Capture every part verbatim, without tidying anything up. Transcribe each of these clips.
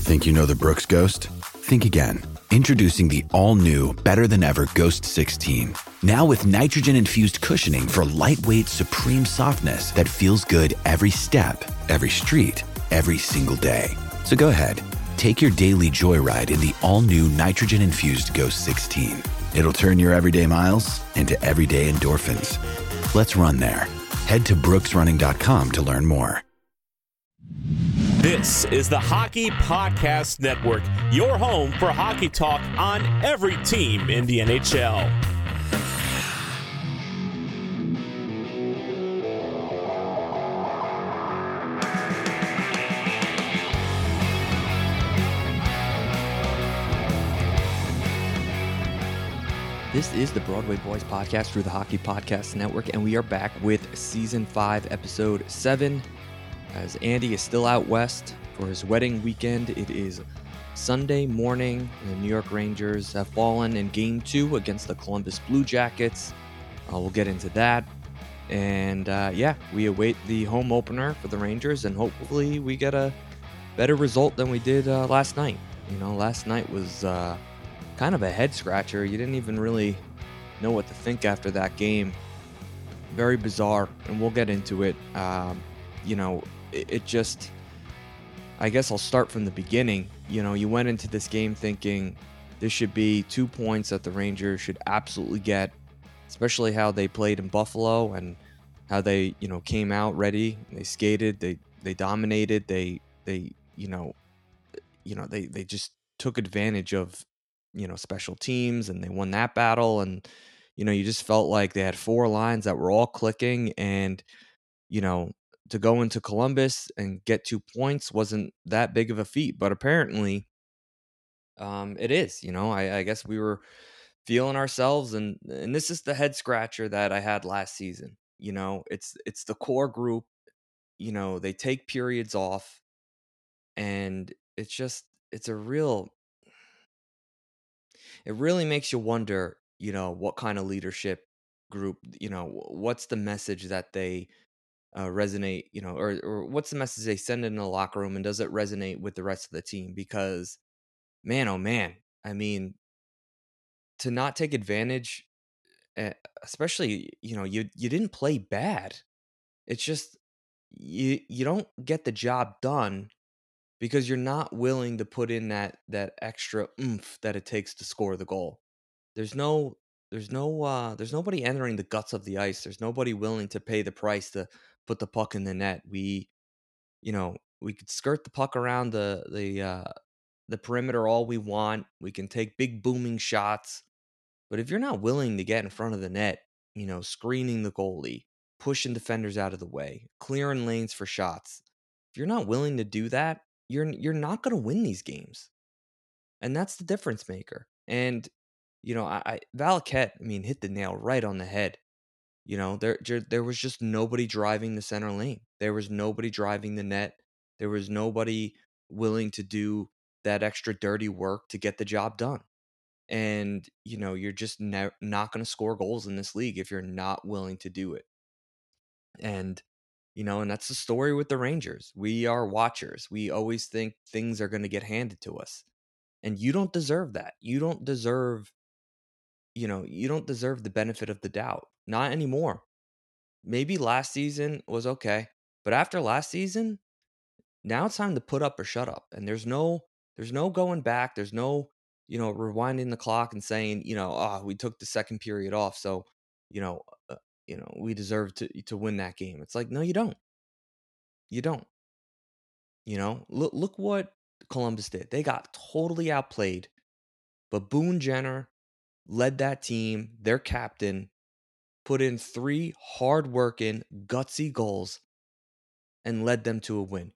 Think you know the Brooks Ghost? Think again. Introducing the all-new, better-than-ever Ghost sixteen. Now with nitrogen-infused cushioning for lightweight, supreme softness that feels good every step, every street, every single day. So go ahead, take your daily joyride in the all-new nitrogen-infused Ghost sixteen. It'll turn your everyday miles into everyday endorphins. Let's run there. Head to brooks running dot com to learn more. This is the Hockey Podcast Network, your home for hockey talk on every team in the N H L. This is the Broadway Boys podcast through the Hockey Podcast Network, and we are back with Season five, Episode seven. As Andy is still out west for his wedding weekend, it is Sunday morning. The New York Rangers have fallen in Game two against the Columbus Blue Jackets. Uh, we'll get into that. And uh, yeah, we await the home opener for the Rangers, and hopefully we get a better result than we did uh, last night. You know, last night was uh, kind of a head-scratcher. You didn't even really know what to think after that game. Very bizarre, and we'll get into it. Um, you know, it just, I guess I'll start from the beginning. You know, you went into this game thinking this should be two points that the Rangers should absolutely get, especially how they played in Buffalo and how they, you know, came out ready. They skated, they they dominated, they they you know, you know, they they just took advantage of, you know, special teams, and they won that battle. And you know, you just felt like they had four lines that were all clicking, and you know, to go into Columbus and get two points wasn't that big of a feat, but apparently um, it is. You know, I, I guess we were feeling ourselves, and and this is the head scratcher that I had last season. You know, it's it's the core group. You know, they take periods off, and it's just it's a real. It really makes you wonder. You know, what kind of leadership group. You know, what's the message that they uh, resonate, you know, or, or what's the message they send in the locker room, and does it resonate with the rest of the team? Because, man, oh man, I mean, to not take advantage, uh, especially, you know, you you didn't play bad. It's just you you don't get the job done because you're not willing to put in that that extra oomph that it takes to score the goal. There's no there's no uh there's nobody entering the guts of the ice. There's nobody willing to pay the price to put the puck in the net. We you know, we could skirt the puck around the the uh, the perimeter all we want. We can take big booming shots, but if you're not willing to get in front of the net, you know, screening the goalie, pushing defenders out of the way, clearing lanes for shots, if you're not willing to do that, you're you're not going to win these games, and that's the difference maker. And you know, I, I Valaket, I mean, hit the nail right on the head. You know, there, there there was just nobody driving the center lane. There was nobody driving the net. There was nobody willing to do that extra dirty work to get the job done. And, you know, you're just ne- not going to score goals in this league if you're not willing to do it. And, you know, and that's the story with the Rangers. We are watchers. We always think things are going to get handed to us. And you don't deserve that. You don't deserve, you know, you don't deserve the benefit of the doubt. Not anymore. Maybe last season was okay, but after last season, now it's time to put up or shut up. And there's no there's no going back. There's no, you know, rewinding the clock and saying, you know, oh, we took the second period off, so, you know, uh, you know, we deserve to to win that game. It's like, no, you don't. You don't. You know, look look what Columbus did. They got totally outplayed, but Boone Jenner led that team, their captain, put in three hard-working, gutsy goals and led them to a win.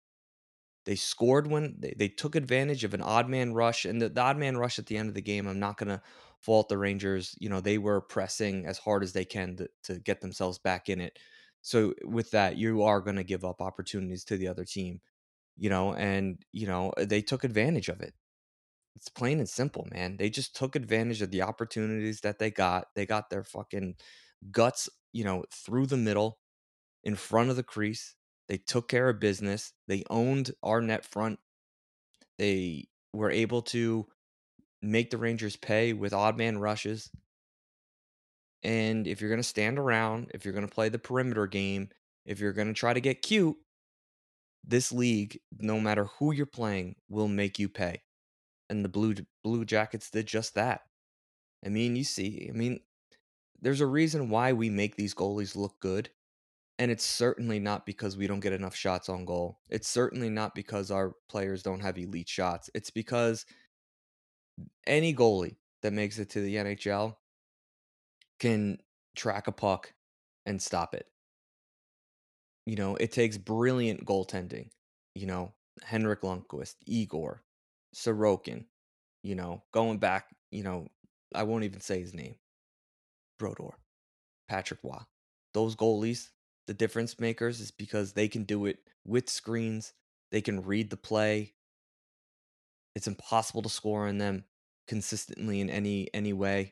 They scored when they, they took advantage of an odd man rush, and the, the odd man rush at the end of the game, I'm not going to fault the Rangers. You know, they were pressing as hard as they can to, to get themselves back in it. So with that, you are going to give up opportunities to the other team, you know, and, you know, they took advantage of it. It's plain and simple, man. They just took advantage of the opportunities that they got. They got their fucking guts, you know, through the middle, in front of the crease. They took care of business. They owned our net front. They were able to make the Rangers pay with odd man rushes. And if you're going to stand around, if you're going to play the perimeter game, if you're going to try to get cute, this league, no matter who you're playing, will make you pay. And the Blue Blue Jackets did just that. I mean, you see, I mean, there's a reason why we make these goalies look good. And it's certainly not because we don't get enough shots on goal. It's certainly not because our players don't have elite shots. It's because any goalie that makes it to the N H L can track a puck and stop it. You know, it takes brilliant goaltending. You know, Henrik Lundqvist, Igor, Sorokin, you know, going back, you know, I won't even say his name. Brodor, Patrick Waugh. Those goalies, the difference makers is because they can do it with screens. They can read the play. It's impossible to score on them consistently in any any way.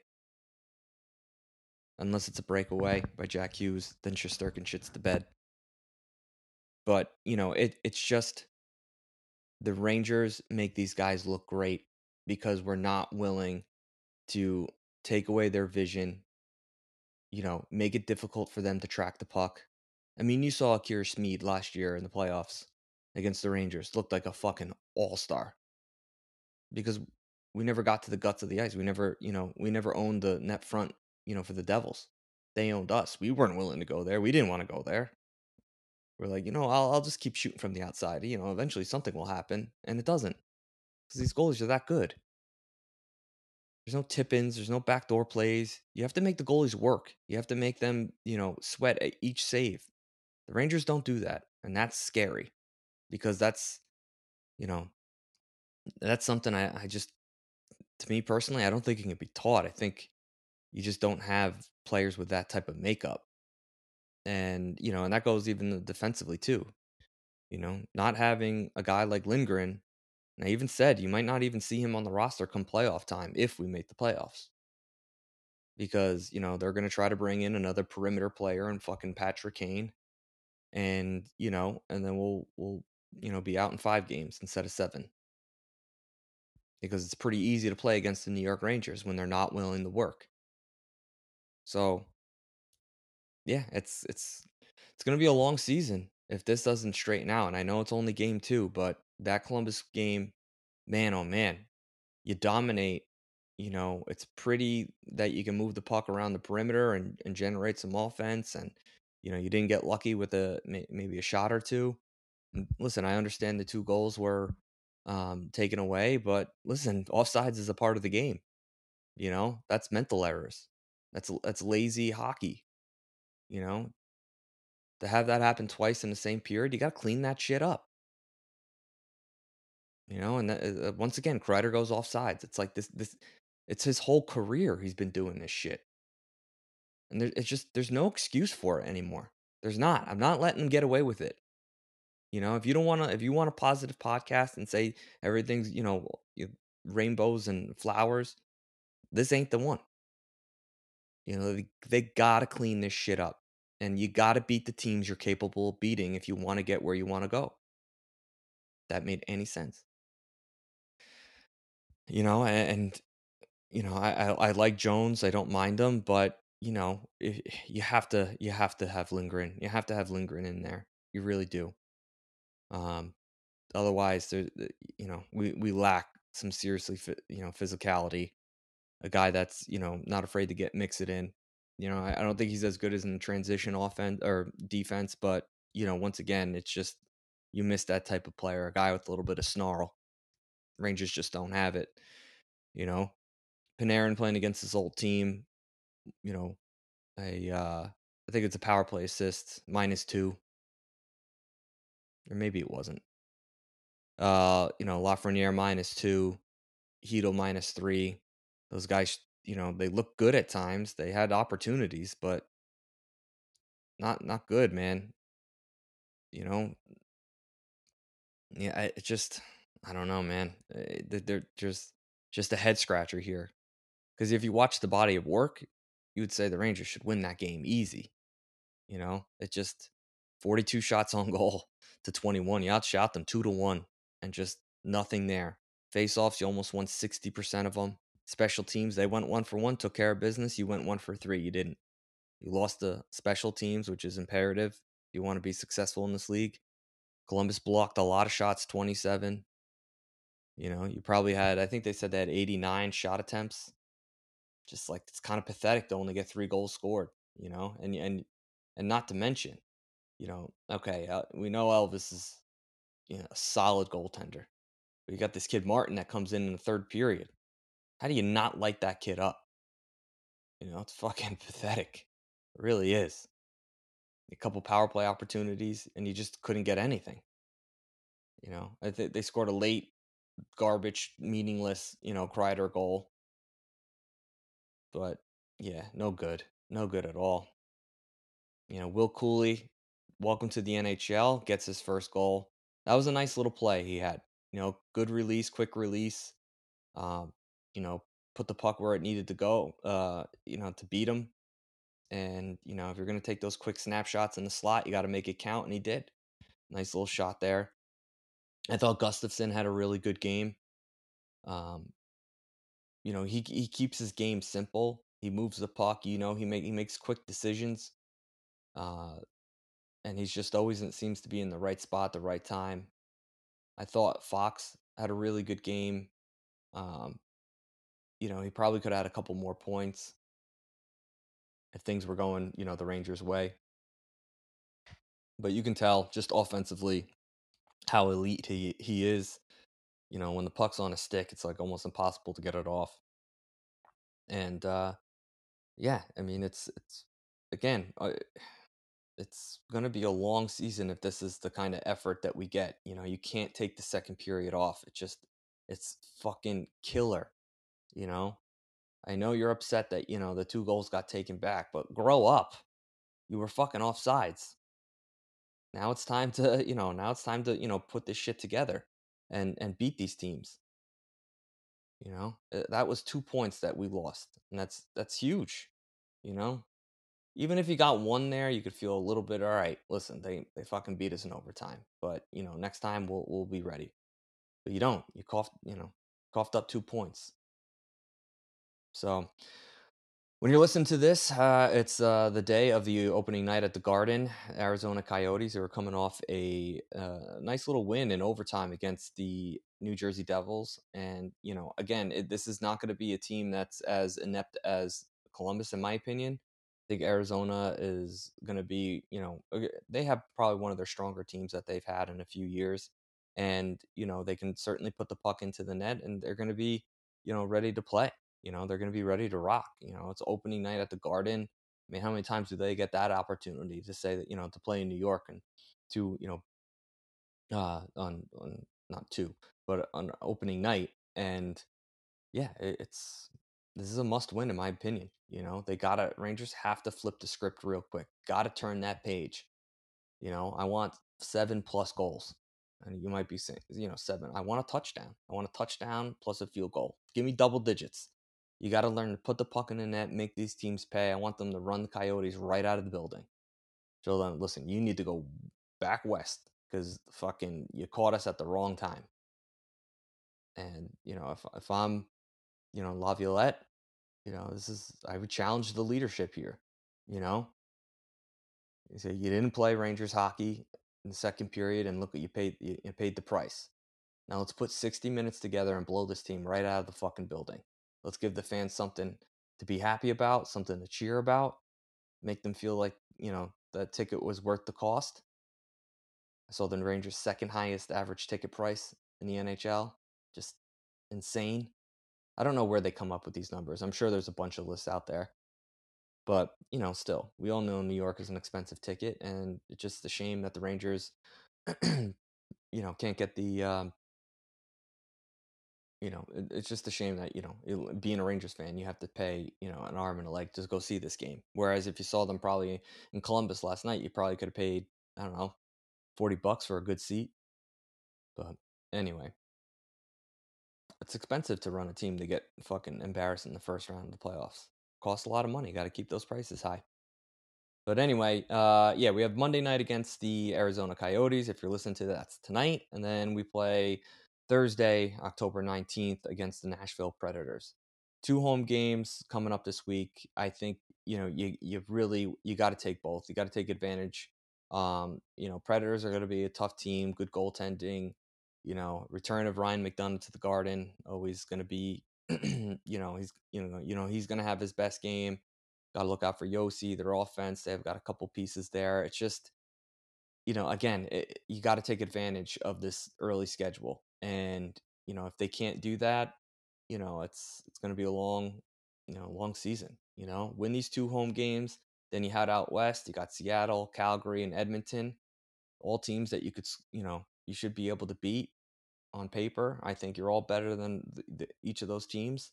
Unless it's a breakaway by Jack Hughes, then Shesterkin shits the bed. But, you know, it it's just the Rangers make these guys look great because we're not willing to take away their vision, you know, make it difficult for them to track the puck. I mean, you saw Akira Smeed last year in the playoffs against the Rangers. Looked like a fucking all-star because we never got to the guts of the ice. We never, you know, we never owned the net front, you know, for the Devils. They owned us. We weren't willing to go there. We didn't want to go there. We're like, you know, I'll, I'll just keep shooting from the outside. You know, eventually something will happen. And it doesn't because these goalies are that good. There's no tip-ins, there's no backdoor plays. You have to make the goalies work. You have to make them, you know, sweat at each save. The Rangers don't do that, and that's scary because that's, you know, that's something I, I just, to me personally, I don't think it can be taught. I think you just don't have players with that type of makeup, and you know, and that goes even defensively too. You know, not having a guy like Lindgren. And I even said you might not even see him on the roster come playoff time if we make the playoffs. Because, you know, they're going to try to bring in another perimeter player and fucking Patrick Kane. And, you know, and then we'll, we'll, you know, be out in five games instead of seven. Because it's pretty easy to play against the New York Rangers when they're not willing to work. So, yeah, it's, it's, it's going to be a long season if this doesn't straighten out. And I know it's only game two, but that Columbus game, man, oh man, you dominate. You know, it's pretty that you can move the puck around the perimeter and, and generate some offense. And, you know, you didn't get lucky with a maybe a shot or two. And listen, I understand the two goals were um, taken away, but listen, offsides is a part of the game. You know, that's mental errors. That's that's lazy hockey. You know, to have that happen twice in the same period, you got to clean that shit up. You know, and that, uh, once again, Kreider goes off sides. It's like this, this, it's his whole career he's been doing this shit, and there, it's just there's no excuse for it anymore. There's not. I'm not letting him get away with it. You know, if you don't want to, if you want a positive podcast and say everything's, you know, you- rainbows and flowers, this ain't the one. You know, they, they gotta clean this shit up, and you gotta beat the teams you're capable of beating if you want to get where you want to go. That made any sense? You know, and, and you know, I, I I like Jones. I don't mind him, but you know, i- you have to you have to have Lindgren. You have to have Lindgren in there. You really do. Um, Otherwise, there, the- you know, we we lack some seriously, phy- you know, physicality. A guy that's you know not afraid to get mix it in. You know, I, I don't think he's as good as in the transition offense or defense, but you know, once again, it's just you miss that type of player, a guy with a little bit of snarl. Rangers just don't have it. You know, Panarin playing against his old team. You know, a uh, I think it's a power play assist minus two, or maybe it wasn't. Uh, you know, Lafreniere minus two, Heedle minus three. Those guys, you know, they look good at times. They had opportunities, but not not good, man. You know, yeah, I, it just I don't know, man. Eh, they- They're just just a head scratcher here. Because if you watch the body of work, you would say the Rangers should win that game easy. You know, it just forty-two shots on goal to twenty-one. You outshot them two to one, and just nothing there. Face-offs, you almost won sixty percent of them. Special teams, they went one for one, took care of business. You went one for three. You didn't. You lost the special teams, which is imperative if you want to be successful in this league. Columbus blocked a lot of shots, twenty-seven. You know, you probably had, I think they said they had eighty-nine shot attempts. Just like, it's kind of pathetic to only get three goals scored, you know, and and and not to mention, you know, okay, uh, we know Elvis is, you know, a solid goaltender. But you got this kid Martin that comes in in the third period. How do you not light that kid up? You know, it's fucking pathetic. It really is. A couple power play opportunities, and you just couldn't get anything. You know, I think they scored a late, garbage, meaningless, you know, Kreider goal. But yeah, no good. No good at all. You know, Will Cooley, welcome to the N H L, gets his first goal. That was a nice little play he had. You know, good release, quick release. Um, you know, put the puck where it needed to go, uh, you know, to beat him. And, you know, if you're going to take those quick snapshots in the slot, you got to make it count. And he did. Nice little shot there. I thought Gustafsson had a really good game. Um, you know, he he keeps his game simple. He moves the puck. You know, he make he makes quick decisions. Uh, and he's just always in- seems to be in the right spot, the right time. I thought Fox had a really good game. Um, you know, he probably could have had a couple more points if things were going, you know, the Rangers' way. But you can tell just offensively how elite he he is. You know, when the puck's on a stick, it's like almost impossible to get it off. And uh, yeah, I mean, it's it's again, uh, it's gonna be a long season if this is the kind of effort that we get. You know, you can't take the second period off. It just it's fucking killer. You know, I know you're upset that you know the two goals got taken back, but grow up. You were fucking offsides. Now it's time to, you know, now it's time to, you know, put this shit together and and beat these teams. You know, Uh, that was two points that we lost, and that's that's huge. You know, even if you got one there, you could feel a little bit all right. Listen, they they fucking beat us in overtime, but you know, next time we'll we'll be ready. But you don't. You coughed, you know, coughed up two points. So when you're listening to this, uh, it's uh, the day of the opening night at the Garden. Arizona Coyotes, they were coming off a uh, nice little win in overtime against the New Jersey Devils. And, you know, again, it, this is not going to be a team that's as inept as Columbus, in my opinion. I think Arizona is going to be, you know, okay, they have probably one of their stronger teams that they've had in a few years. And, you know, they can certainly put the puck into the net and they're going to be, you know, ready to play. You know, they're going to be ready to rock. You know, it's opening night at the Garden. I mean, how many times do they get that opportunity to say that, you know, to play in New York and to, you know, uh, on, on not two, but on opening night. And yeah, it, it's, this is a must win, in my opinion. You know, they got to, Rangers have to flip the script real quick. Got to turn that page. You know, I want seven plus goals. And you might be saying, you know, seven. I want a touchdown. I want a touchdown plus a field goal. Give me double digits. You got to learn to put the puck in the net, make these teams pay. I want them to run the Coyotes right out of the building. Show them, listen, you need to go back west because fucking you caught us at the wrong time. And, you know, if, if I'm, you know, Laviolette, you know, this is, I would challenge the leadership here, you know? You say you didn't play Rangers hockey in the second period, and look what you paid. You, you paid the price. Now let's put sixty minutes together and blow this team right out of the fucking building. Let's give the fans something to be happy about, something to cheer about, make them feel like you know the ticket was worth the cost. I saw the Rangers' second highest average ticket price in the N H L. Just insane. I don't know where they come up with these numbers. I'm sure there's a bunch of lists out there. But, you know, still, we all know New York is an expensive ticket, and it's just a shame that the Rangers, you know, can't get the, um, you know, it, it's just a shame that, you know, it, being a Rangers fan, you have to pay, you know, an arm and a leg to go see this game. Whereas if you saw them probably in Columbus last night, you probably could have paid, I don't know, forty bucks for a good seat. But anyway, it's expensive to run a team to get fucking embarrassed in the first round of the playoffs. Costs a lot of money. Got to keep those prices high. But anyway, uh, yeah, we have Monday night against the Arizona Coyotes. If you're listening to that, that's tonight. And then we play Thursday, October nineteenth, against the Nashville Predators. Two home games coming up this week. I think, you know, you you really you got to take both. You got to take advantage. Um, you know, Predators are going to be a tough team, good goaltending. You know, return of Ryan McDonough to the Garden, always going to be, you know, he's you know you know he's going to have his best game. Got to look out for Yossi, their offense. They've got a couple pieces there. It's just, you know, again, it, you got to take advantage of this early schedule. And, you know, if they can't do that, you know, it's it's going to be a long, you know, long season. You know, win these two home games, then you head out west. You got Seattle, Calgary, and Edmonton, all teams that you could, you know, you should be able to beat on paper. I think you're all better than the, the, each of those teams.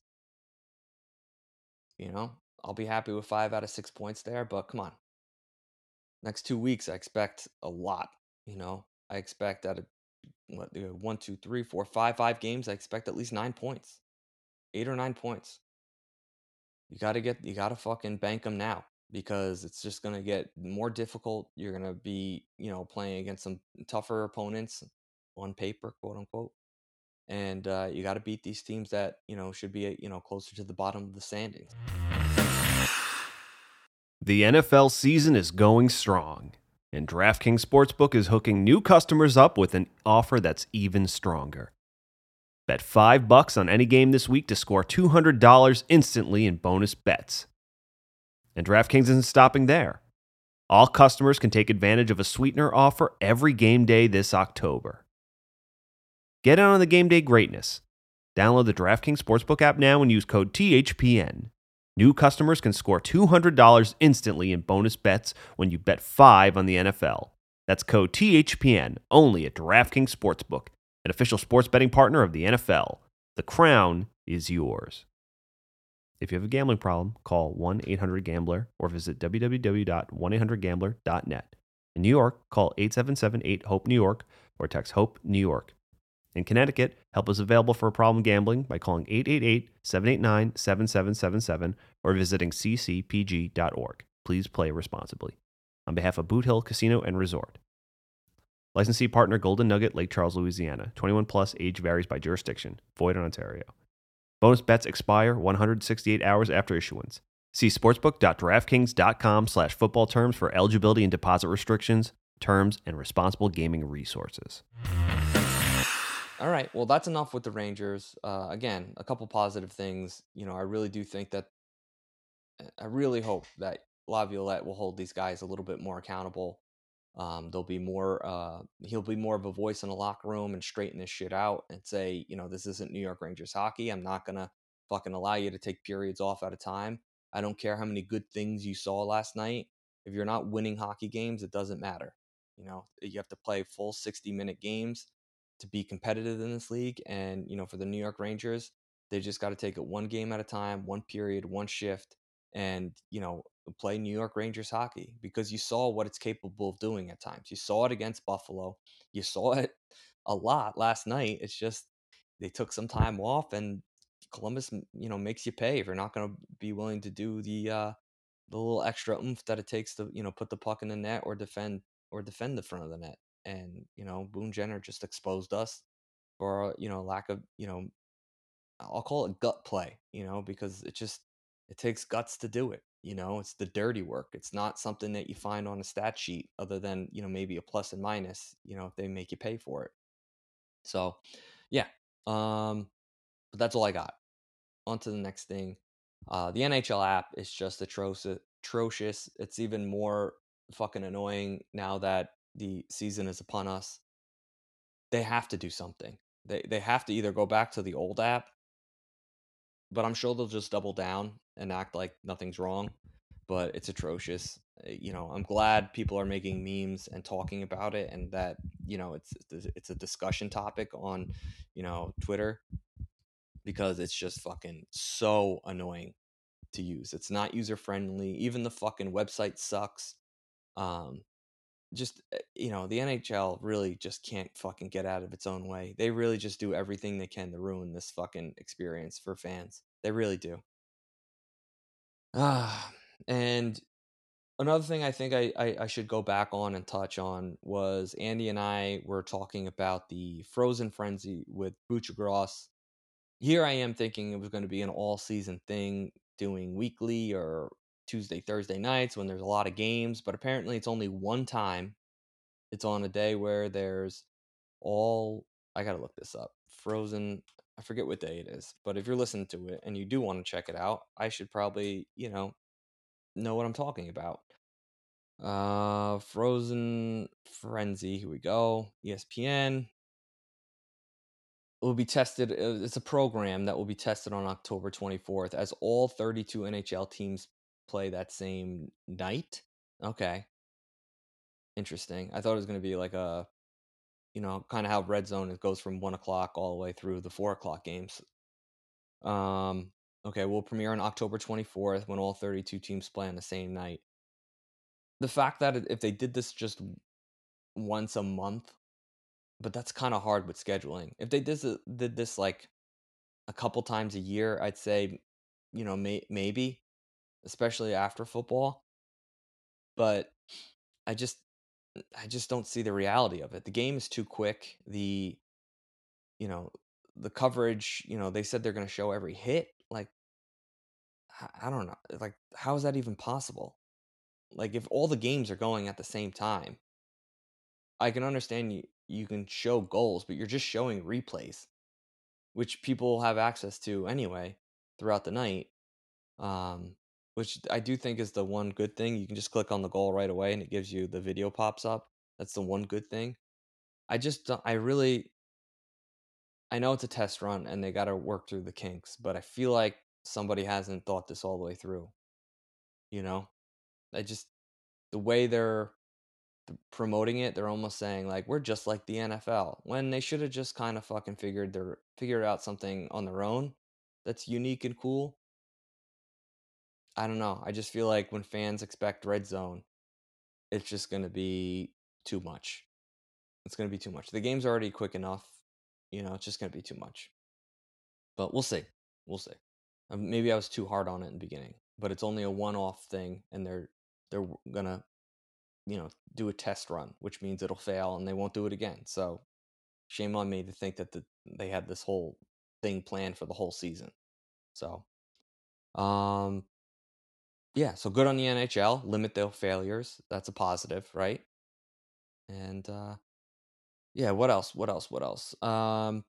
You know, I'll be happy with five out of six points there, but come on. Next two weeks, I expect a lot. You know, I expect out of what you know, one, two, three, four, five, five games. I expect at least nine points, eight or nine points. You got to get, you got to fucking bank them now because it's just gonna get more difficult. You're gonna be, you know, playing against some tougher opponents on paper, quote unquote, and uh, you got to beat these teams that you know should be, you know, closer to the bottom of the standings. The N F L season is going strong, and DraftKings Sportsbook is hooking new customers up with an offer that's even stronger. Bet five bucks on any game this week to score two hundred dollars instantly in bonus bets. And DraftKings isn't stopping there. All customers can take advantage of a sweetener offer every game day this October. Get in on the game day greatness. Download the DraftKings Sportsbook app now and use code T H P N. New customers can score two hundred dollars instantly in bonus bets when you bet five on the N F L. That's code T H P N only at DraftKings Sportsbook, an official sports betting partner of the N F L. The crown is yours. If you have a gambling problem, call one eight hundred gambler or visit w w w dot one eight hundred gambler dot net. In New York, call eight seven seven eight hope New York or text HOPE New York. In Connecticut, help is available for problem gambling by calling eight eight eight, seven eight nine, seven seven seven seven or visiting c c p g dot org. Please play responsibly. On behalf of Boot Hill Casino and Resort. Licensee partner Golden Nugget, Lake Charles, Louisiana. twenty-one plus, age varies by jurisdiction. Void in Ontario. Bonus bets expire one hundred sixty-eight hours after issuance. See sportsbook dot draftkings dot com slash football terms for eligibility and deposit restrictions, terms, and responsible gaming resources. All right. Well, that's enough with the Rangers. Uh, again, a couple positive things. You know, I really do think that, I really hope that Laviolette will hold these guys a little bit more accountable. Um, there'll be more, uh, he'll be more of a voice in the locker room and straighten this shit out and say, you know, this isn't New York Rangers hockey. I'm not going to fucking allow you to take periods off at a time. I don't care how many good things you saw last night. If you're not winning hockey games, it doesn't matter. You know, you have to play full sixty minute games to be competitive in this league. And, you know, for the New York Rangers, they just got to take it one game at a time, one period, one shift, and, you know, play New York Rangers hockey because you saw what it's capable of doing at times. You saw it against Buffalo. You saw it a lot last night. It's just they took some time off, and Columbus, you know, makes you pay if you're not going to be willing to do the uh, the little extra oomph that it takes to, you know, put the puck in the net or defend or defend the front of the net. And, you know, Boone Jenner just exposed us for, you know, lack of, you know, I'll call it gut play, you know, because it just it takes guts to do it. You know, it's the dirty work. It's not something that you find on a stat sheet other than, you know, maybe a plus and minus, you know, if they make you pay for it. So, yeah. Um, but that's all I got. On to the next thing. Uh, the N H L app is just atrocious. Atrocious. It's even more fucking annoying now that the season is upon us. They have to do something. They they have to either go back to the old app, but I'm sure they'll just double down and act like nothing's wrong. But it's atrocious. Uh, You know, I'm glad people are making memes and talking about it, and that, you know, it's it's a discussion topic on, you know, Twitter, because it's just fucking so annoying to use. It's not user friendly. Even the fucking website sucks. Um, just uh, you know, the N H L really just can't fucking get out of its own way. They really just do everything they can to ruin this fucking experience for fans. They really do. Ah, and another thing I think I, I, I should go back on and touch on was Andy and I were talking about the Frozen Frenzy with Buccigross. Here I am thinking it was going to be an all-season thing, doing weekly or Tuesday, Thursday nights when there's a lot of games, but apparently it's only one time. It's on a day where there's all, I gotta look this up, Frozen, I forget what day it is, but if you're listening to it and you do want to check it out, I should probably, you know, know what I'm talking about. Uh, Frozen Frenzy, here we go, E S P N. It will be tested, it's a program that will be tested on October twenty-fourth as all thirty-two N H L teams play that same night. Okay. Interesting. I thought it was going to be like a, you know, kind of how Red Zone, it goes from one o'clock all the way through the four o'clock games. Um, okay, we'll premiere on October twenty-fourth when all thirty-two teams play on the same night. The fact that if they did this just once a month, but that's kind of hard with scheduling. If they did this, did this like a couple times a year, I'd say, you know, may, maybe, especially after football. But I just, I just don't see the reality of it. The game is too quick. The, you know, the coverage, you know, they said they're going to show every hit. Like, I don't know. Like, how is that even possible? Like, if all the games are going at the same time, I can understand you, you can show goals, but you're just showing replays, which people have access to anyway throughout the night. Um, which I do think is the one good thing. You can just click on the goal right away and it gives you the video pops up. That's the one good thing. I just, don't- I really, I know it's a test run and they got to work through the kinks, but I feel like somebody hasn't thought this all the way through. You know, I just, the way they're promoting it, they're almost saying like we're just like the N F L, when they should have just kind of fucking figured their figured out something on their own that's unique and cool. I don't know. I just feel like when fans expect Red Zone, it's just going to be too much. It's going to be too much. The game's already quick enough. You know, it's just going to be too much. But we'll see. We'll see. Um, maybe I was too hard on it in the beginning, but it's only a one-off thing, and they're they're gonna, you know, do a test run, which means it'll fail and they won't do it again. So shame on me to think that the, they had this whole thing planned for the whole season. So, um, yeah, so good on the N H L. Limit their failures. That's a positive, right? And uh, yeah, what else? What else? What else? Um,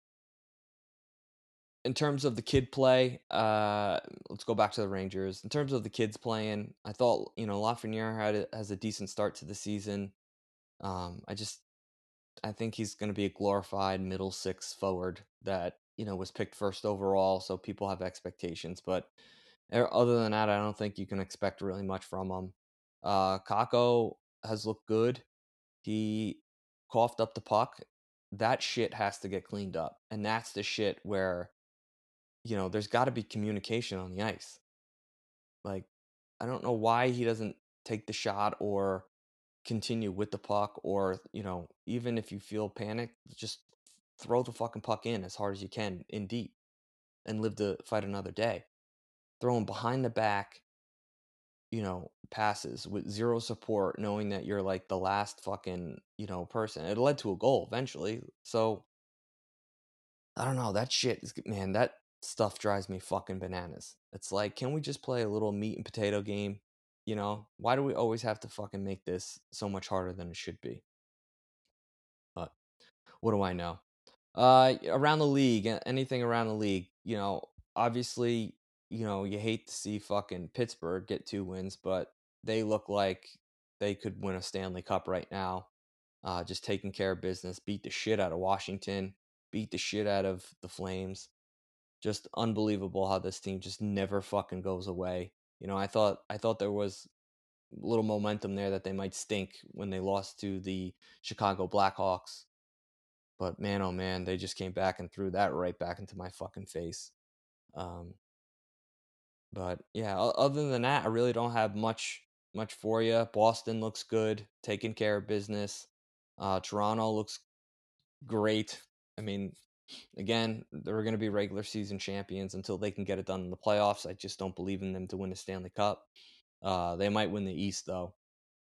in terms of the kid play, uh, let's go back to the Rangers. In terms of the kids playing, I thought, you know, Lafreniere had a, has a decent start to the season. Um, I just, I think he's going to be a glorified middle six forward that, you know, was picked first overall, so people have expectations. But other than that, I don't think you can expect really much from him. Uh, Kakko has looked good. He coughed up the puck. That shit has to get cleaned up. And that's the shit where, you know, there's got to be communication on the ice. Like, I don't know why he doesn't take the shot or continue with the puck, or, you know, even if you feel panicked, just throw the fucking puck in as hard as you can in deep and live to fight another day. Throw him behind the back, you know, passes with zero support, knowing that you're like the last fucking, you know, person. It led to a goal eventually. So I don't know. That shit is, man, that stuff drives me fucking bananas. It's like, can we just play a little meat and potato game? You know, why do we always have to fucking make this so much harder than it should be? But what do I know? Uh, around the league, anything around the league, you know, obviously, you know, you hate to see fucking Pittsburgh get two wins, but they look like they could win a Stanley Cup right now. Uh, just taking care of business, beat the shit out of Washington, beat the shit out of the Flames. Just unbelievable how this team just never fucking goes away. You know, I thought I thought there was a little momentum there that they might stink when they lost to the Chicago Blackhawks. But man, oh man, they just came back and threw that right back into my fucking face. Um, but yeah, other than that, I really don't have much much for you. Boston looks good, taking care of business. Uh, Toronto looks great. I mean, again, they're going to be regular season champions until they can get it done in the playoffs. I just don't believe in them to win the Stanley Cup. Uh, they might win the East though.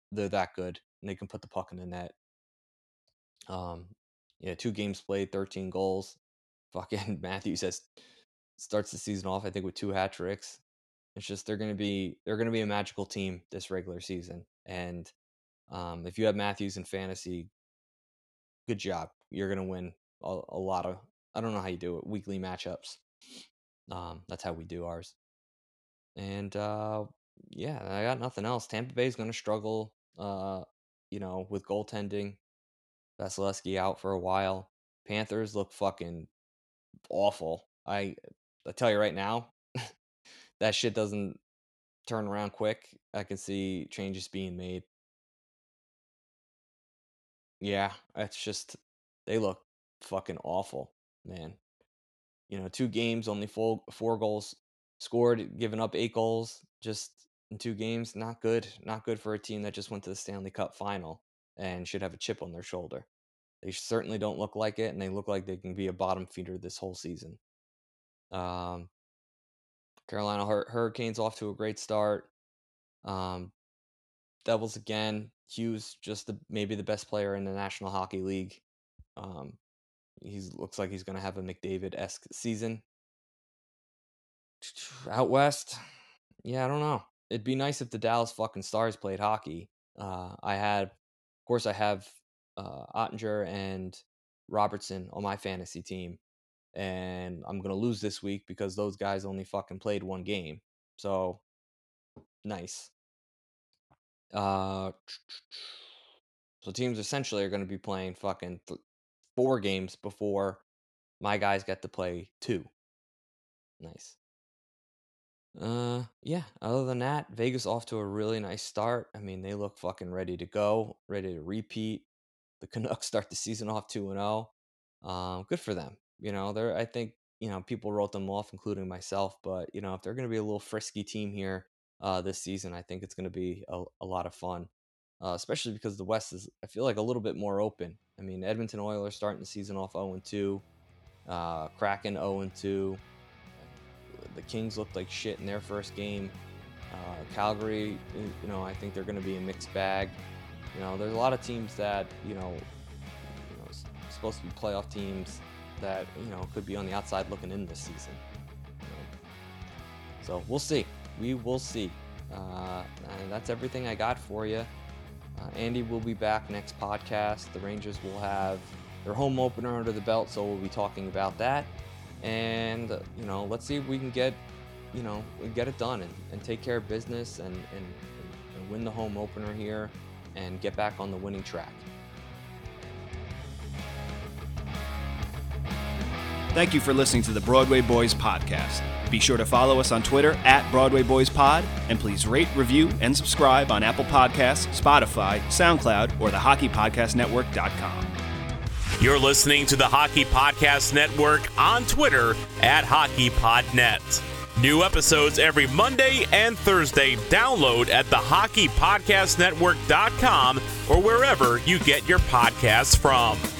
they're that good and they can put the puck in the net. Um, yeah, two games played, thirteen goals. Fucking Matthews has starts the season off, I think, with two hat tricks. It's just they're gonna be they're gonna be a magical team this regular season. And um, if you have Matthews in fantasy, good job. You're gonna win a, a lot of. I don't know how you do it. Weekly matchups. Um, that's how we do ours. And uh, yeah, I got nothing else. Tampa Bay is gonna struggle. Uh, you know, with goaltending. Vasilevsky out for a while. Panthers look fucking awful. I I tell you right now, that shit doesn't turn around quick. I can see changes being made. Yeah, it's just they look fucking awful, man. You know, two games, only four four goals scored, giving up eight goals just in two games. Not good. Not good for a team that just went to the Stanley Cup final and should have a chip on their shoulder. They certainly don't look like it, and they look like they can be a bottom feeder this whole season. Um, Carolina Hur- Hurricanes off to a great start. Um, Devils again. Hughes just the, maybe the best player in the National Hockey League. Um, he looks like he's going to have a McDavid-esque season. Out west, yeah, I don't know. It'd be nice if the Dallas fucking Stars played hockey. Uh, I had, of course, I have uh, Ottinger and Robertson on my fantasy team, and I'm gonna lose this week because those guys only fucking played one game. So nice. Uh, so teams essentially are going to be playing fucking th- four games before my guys get to play two. Nice. Uh, yeah. Other than that, Vegas off to a really nice start. I mean, they look fucking ready to go, ready to repeat. The Canucks start the season off two and zero. Um, good for them. You know, they're. I think you know people wrote them off, including myself. But you know, if they're going to be a little frisky team here uh, this season, I think it's going to be a, a lot of fun. Uh, especially because the West is, I feel like, a little bit more open. I mean, Edmonton Oilers starting the season off oh and two, uh, Kraken oh and two. The Kings looked like shit in their first game. Uh, Calgary, you know, I think they're going to be a mixed bag. You know, there's a lot of teams that, you know, you know, supposed to be playoff teams that, you know, could be on the outside looking in this season. You know? So we'll see. We will see. Uh, and that's everything I got for you. Uh, Andy will be back next podcast. The Rangers will have their home opener under the belt, so we'll be talking about that. And, uh, you know, let's see if we can get, you know, get it done and, and take care of business and, and, and win the home opener here and get back on the winning track. Thank you for listening to the Broadway Boys podcast. Be sure to follow us on Twitter at Broadway Boys Pod, and please rate, review, and subscribe on Apple Podcasts, Spotify, SoundCloud, or the hockey podcast network dot com. You're listening to the Hockey Podcast Network on Twitter at HockeyPodNet. New episodes every Monday and Thursday. Download at the hockey podcast network dot com or wherever you get your podcasts from.